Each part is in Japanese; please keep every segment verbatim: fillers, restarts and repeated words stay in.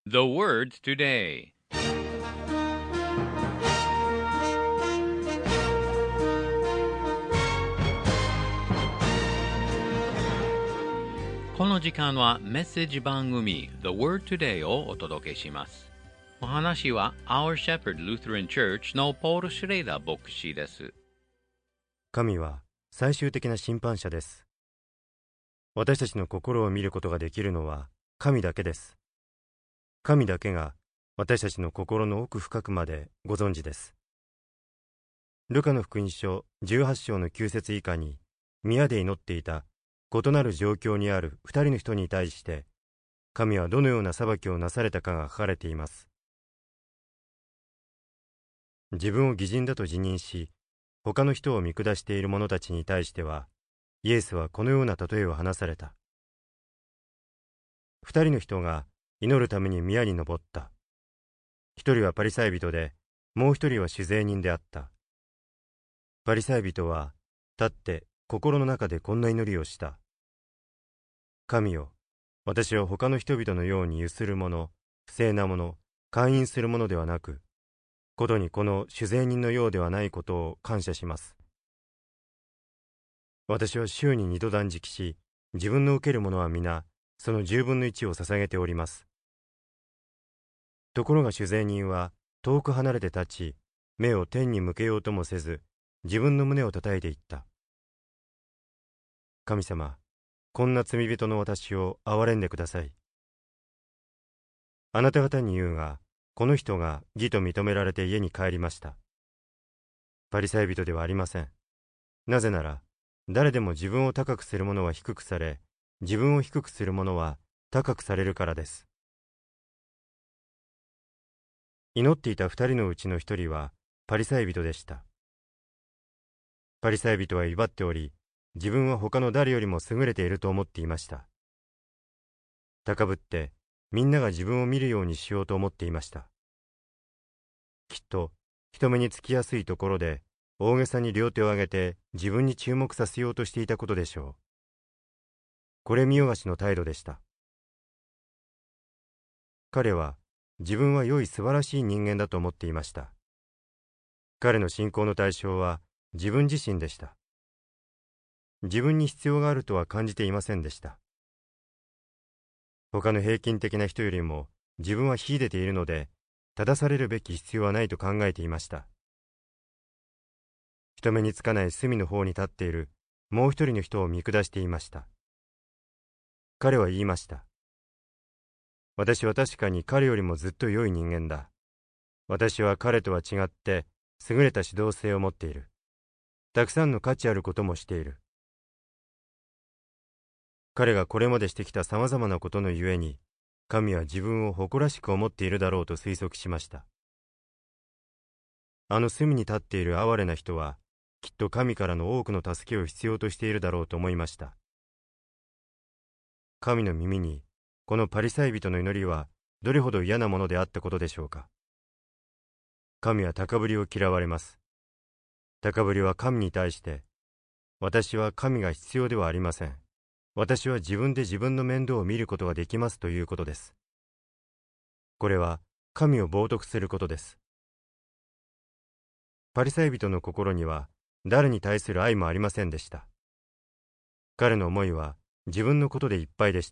The word today. この時間はメッセージ番組 The Word Today をお届けします。お話は Our Shepherd Lutheran Church のポール・シュレイダー牧師です。 神は最終的な審判者です。私たちの心を見ることができるのは神だけです。神だけが私たちの心の奥深くまでご存知です。ルカの福音書じゅうはち章のきゅう節以下に、宮で祈っていた異なる状況にある二人の人に対して、神はどのような裁きをなされたかが書かれています。自分を義人だと自認し、他の人を見下している者たちに対しては、イエスはこのような例えを話された。二人の人が祈るために宮に登った。一人はパリサイ人で、もう一人は主税人であった。パリサイ人は立って心の中でこんな祈りをした。神よ、私は他の人々のようにゆする者、不正な者、姦淫する者ではなく、ことにこの主税人のようではないことを感謝します。私は週に二度断食し、自分の受けるものは皆、その十分の一を捧げております。ところが主税人は遠く離れて立ち、目を天に向けようともせず、自分の胸を叩いていった。神様、こんな罪人の私を憐れんでください。あなた方に言うが、この人が義と認められて家に帰りました。パリサイ人ではありません。なぜなら、誰でも自分を高くする者は低くされ、自分を低くする者は高くされるからです。祈っていた二人のうちの一人はパリサイ人でした。パリサイ人は威張っており、自分は他の誰よりも優れていると思っていました。高ぶってみんなが自分を見るようにしようと思っていました。きっと人目につきやすいところで大げさに両手を上げて自分に注目させようとしていたことでしょう。これ見よがしの態度でした。彼は自分は良い素晴らしい人間だと思っていました。彼の信仰の対象は自分自身でした。自分に必要があるとは感じていませんでした。他の平均的な人よりも自分は秀でているので、正されるべき必要はないと考えていました。人目につかない隅の方に立っているもう一人の人を見下していました。彼は言いました。私は確かに彼よりもずっと良い人間だ。私は彼とは違って優れた指導性を持っている。たくさんの価値あることもしている。彼がこれまでしてきたさまざまなことのゆえに、神は自分を誇らしく思っているだろうと推測しました。あの隅に立っている哀れな人は、きっと神からの多くの助けを必要としているだろうと思いました。神の耳に、このパリサイ人の祈りはどれほど嫌なものであったことでしょうか。神は高ぶりを嫌われます。高ぶりは神に対して、私は神が必要ではありません。私は自分で自分の面倒を見ることができますということです。これは神を冒涜することです。パリサイ人の心には誰に対する愛もありませんでした。彼の思いは自分のことでいっぱいでした。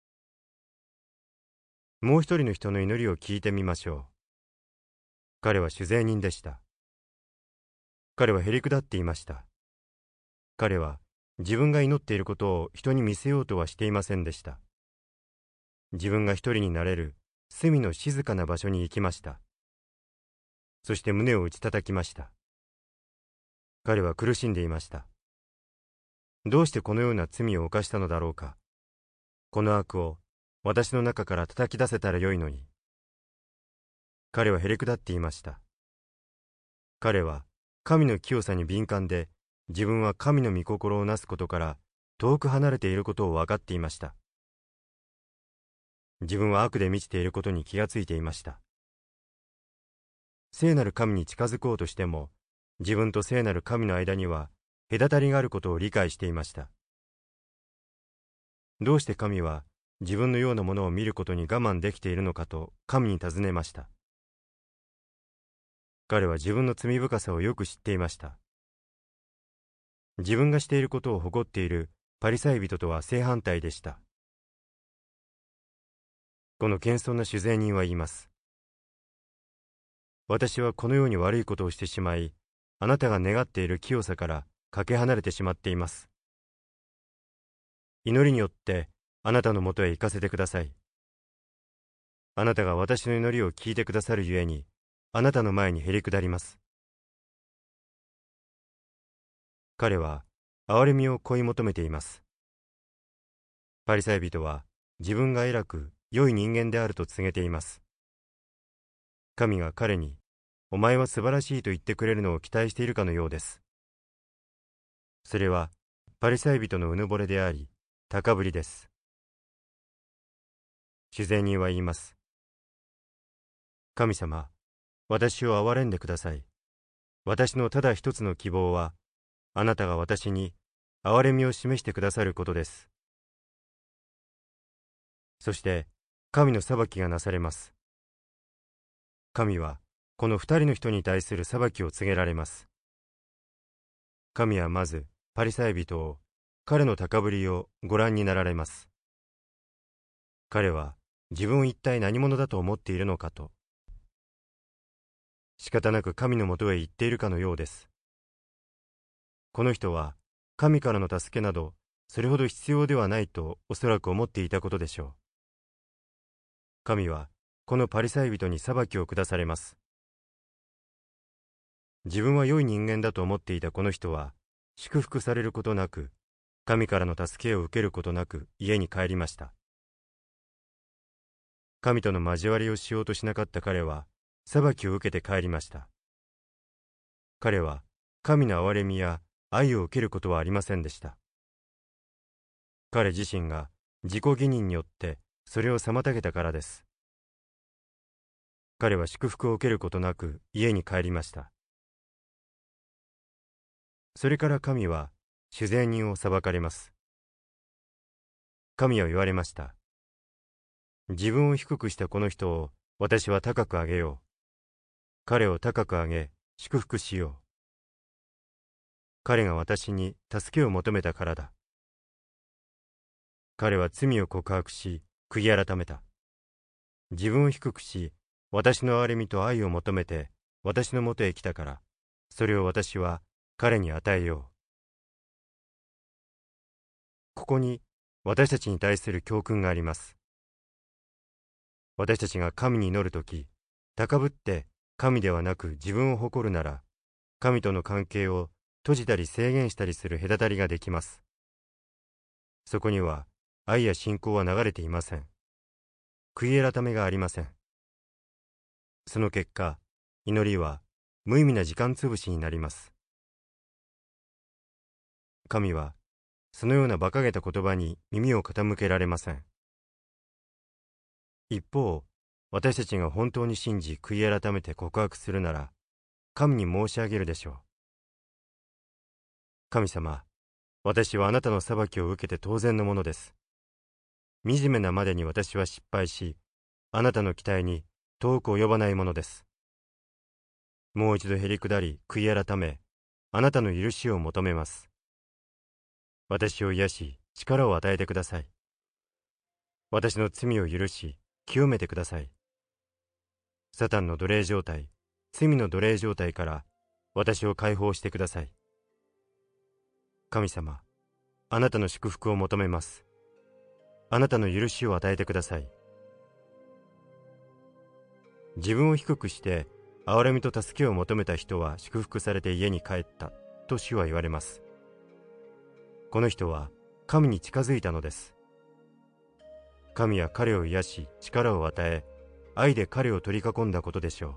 もう一人の人の祈りを聞いてみましょう。彼は主税人でした。彼はへりくだっていました。彼は自分が祈っていることを人に見せようとはしていませんでした。自分が一人になれる隅の静かな場所に行きました。そして胸を打ち叩きました。彼は苦しんでいました。どうしてこのような罪を犯したのだろうか。この悪を私の中から叩き出せたらよいのに。彼はへりくだっていました。彼は神の清さに敏感で、自分は神の御心をなすことから遠く離れていることを分かっていました。自分は悪で満ちていることに気がついていました。聖なる神に近づこうとしても、自分と聖なる神の間には隔たりがあることを理解していました。どうして神は自分のようなものを見ることに我慢できているのかと神に尋ねました。彼は自分の罪深さをよく知っていました。自分がしていることを誇っているパリサイ人とは正反対でした。この謙遜な主税人は言います。私はこのように悪いことをしてしまい、あなたが願っている清さからかけ離れてしまっています。祈りによってあなたのもとへ行かせてください。あなたが私の祈りを聞いてくださるゆえに、あなたの前にへりくだります。彼は憐れみを恋求めています。パリサイ人は自分が偉く良い人間であると告げています。神が彼に、お前は素晴らしいと言ってくれるのを期待しているかのようです。それはパリサイ人のうぬぼれであり、高ぶりです。主税人は言います。神様、私を憐れんでください。私のただ一つの希望は、あなたが私に憐れみを示してくださることです。そして、神の裁きがなされます。神は、この二人の人に対する裁きを告げられます。神はまず、パリサイ人を、彼の高ぶりをご覧になられます。彼は、自分を一体何者だと思っているのかと。仕方なく神のもとへ行っているかのようです。この人は、神からの助けなど、それほど必要ではないとおそらく思っていたことでしょう。神は、このパリサイ人に裁きを下されます。自分は良い人間だと思っていたこの人は、祝福されることなく、神からの助けを受けることなく家に帰りました。神との交わりをしようとしなかった彼は、裁きを受けて帰りました。彼は、神の憐れみや愛を受けることはありませんでした。彼自身が自己義認によってそれを妨げたからです。彼は祝福を受けることなく家に帰りました。それから神は主税人を裁かれます。神は言われました。自分を低くしたこの人を私は高く上げよう。彼を高く上げ、祝福しよう。彼が私に助けを求めたからだ。彼は罪を告白し、悔い改めた。自分を低くし、私の憐れみと愛を求めて、私のもとへ来たから、それを私は彼に与えよう。ここに私たちに対する教訓があります。私たちが神に祈るとき、高ぶって神ではなく自分を誇るなら、神との関係を閉じたり制限したりする隔たりができます。そこには愛や信仰は流れていません。悔い改めがありません。その結果、祈りは無意味な時間つぶしになります。神は、そのような馬鹿げた言葉に耳を傾けられません。一方、私たちが本当に信じ悔い改めて告白するなら、神に申し上げるでしょう。神様、私はあなたの裁きを受けて当然のものです。惨めなまでに私は失敗し、あなたの期待に遠く及ばないものです。もう一度へりくだり悔い改め、あなたの許しを求めます。私を癒し、力を与えてください。私の罪を許し、清めてください。サタンの奴隷状態、罪の奴隷状態から私を解放してください。神様、あなたの祝福を求めます。あなたの許しを与えてください。自分を低くして憐れみと助けを求めた人は祝福されて家に帰ったと主は言われます。この人は神に近づいたのです。神は彼を癒し力を与え、愛で彼を取り囲んだことでしょう。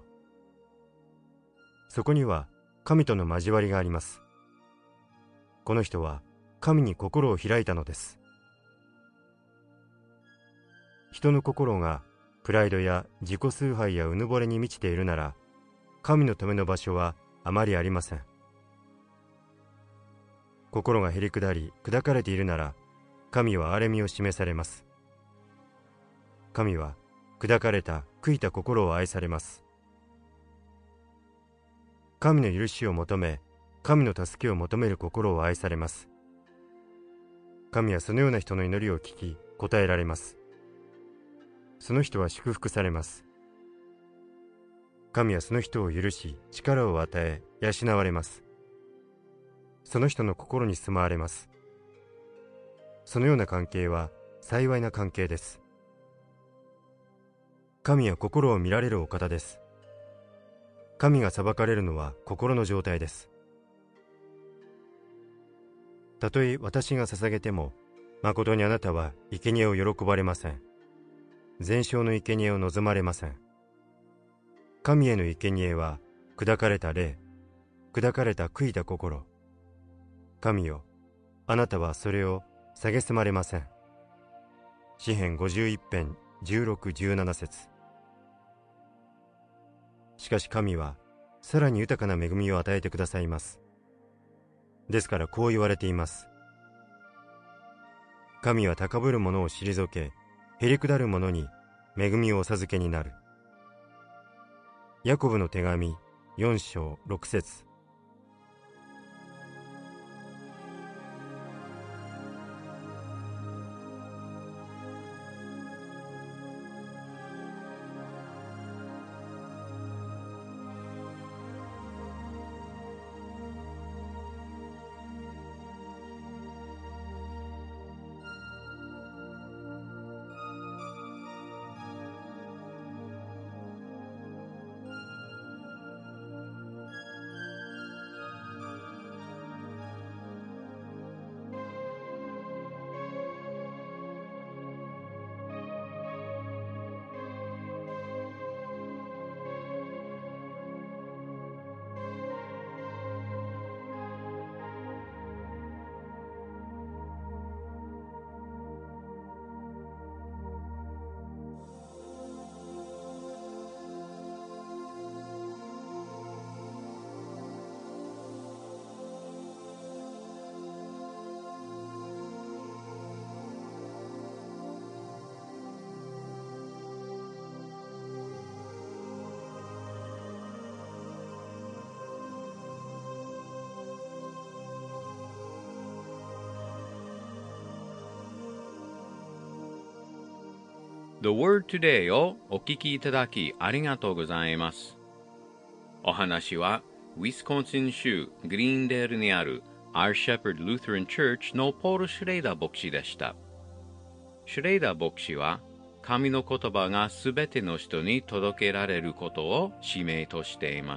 そこには神との交わりがあります。この人は神に心を開いたのです。人の心がプライドや自己崇拝やうぬぼれに満ちているなら、神のための場所はあまりありません。心がへりくだり砕かれているなら、神は憐れみを示されます。 神は砕かれた悔いた心を愛されます。神の許しを求め、神の助けを求める心を愛されます。神はそのような人の祈りを聞き、答えられます。その人は祝福されます。神はその人を許し、力を与え、養われます。その人の心に住まわれます。そのような関係は幸いな関係です。神は心を見られるお方です。神が裁かれるのは心の状態です。たとえ私が捧げても、誠にあなたは生贄を喜ばれません。全焼の生贄を望まれません。神への生贄は砕かれた霊、砕かれた悔いた心。神よ、あなたはそれを蔑まれません。詩編ごじゅういち編じゅうろく、じゅうなな節。しかし神はさらに豊かな恵みを与えてくださいます。ですからこう言われています。神は高ぶる者を退け、へりくだる者に恵みをお授けになる。ヤコブの手紙よん章ろく節。 The Word Today をお聞きいただきありがとうございます。お話はウィスコンシン州グリーンデールにある Our Shepherd Lutheran Church のポール・シュレイダー牧師でした。シュレイダー牧師は神の言葉がすべての人に届けられることを使命としています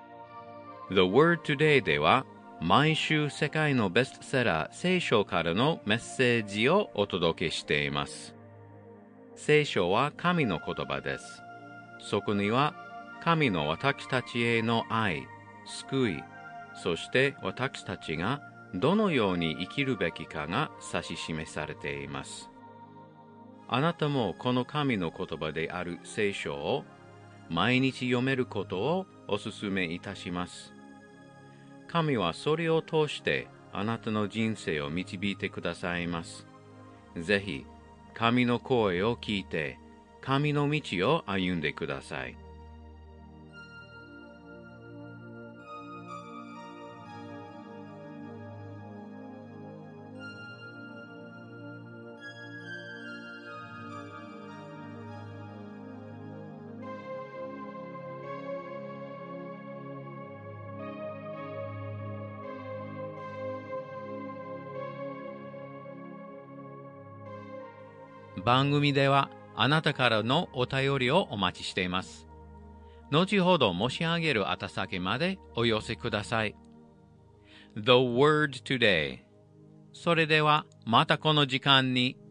。The Word Today では毎週世界のベストセラー聖書からのメッセージをお届けしています。聖書は神の言葉です。そこには神の私たちへの愛、救い、そして私たちがどのように生きるべきかが指し示されています。あなたもこの神の言葉である聖書を毎日読めることをお勧めいたします。神はそれを通してあなたの人生を導いてくださいます。ぜひ、神の声を聞いて、神の道を歩んでください。番組ではあなたからのお便りをお待ちしています。後ほど申し上げる宛先までお寄せください。The Word Today。それではまたこの時間に